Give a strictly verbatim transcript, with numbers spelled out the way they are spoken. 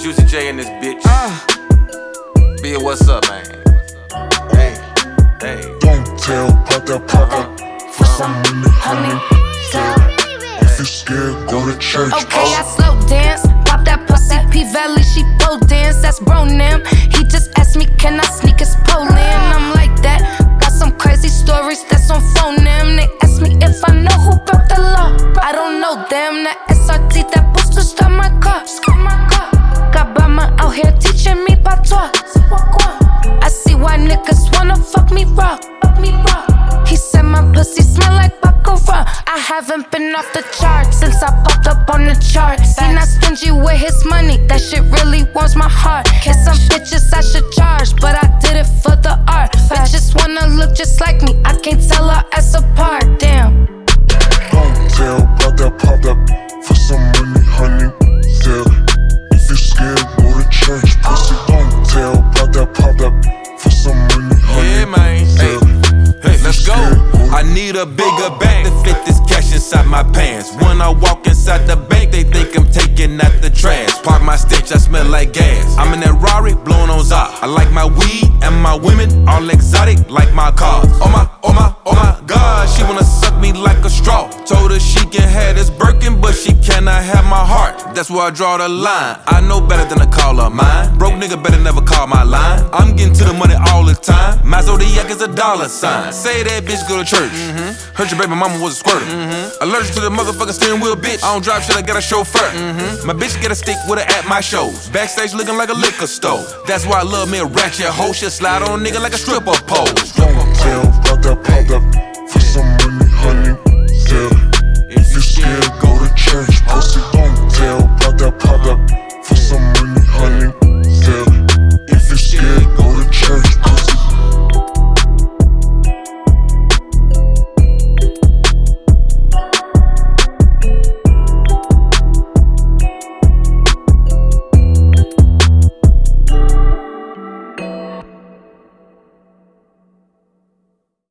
Juicy J in this bitch. Uh. Bia, what's up, man? Hey, hey. Don't tell, pop that pop up for some money, honey. Yeah. If you scared, go to church. Okay, I slow dance, pop that pussy, P-Valley, she pole dance, that's bro-nam. He just asked me, can I sneak his pole in? I'm like that, got some crazy stories that's on phone them. They ask me if I know who broke the law. I don't know them, that S R T, that booster start my car. Got Bama out here teaching me patois. I see why niggas wanna fuck me raw. He said my pussy smell like baccarat. I haven't been off the charts since I popped up on the charts. He not stingy with his money, that shit really warms my heart. Guess some bitches I should charge, but I did it for the art. Bitches wanna look just like me, I can't tell our ass apart. Damn. Don't tell, pop that pop up for some money, honey. Yeah. If you scared, go to church. Pussy, don't tell, pop that pop up for some money, honey. Yeah, man. Hey, hey, let's go. I need a bigger bag to fit this cash inside my pants. When I walk inside the bank, they think I'm taking out the trash. Park my stench, I smell like gas. I'm in that Rari, blowing on Zop. I like my weed and my women, all exotic like my cars. Oh my, oh my, oh my God, she wanna suck me like a straw. Told her she can have this Birkin, but she cannot have my heart. That's where I draw the line. I know better than to call her mine. Broke nigga better never call my line. I'm getting to the money all the time. My Zodiac is a dollar sign. Say that bitch go to church. Mm-hmm. Heard your baby mama was a squirter. Mm-hmm. Allergic to the motherfucking steering wheel, bitch. I don't drive shit, I got a chauffeur. Mm-hmm. My bitch get a stick with her at my shows. Backstage looking like a liquor store. That's why I love me a ratchet hoe. She'll slide on a nigga like a stripper pole.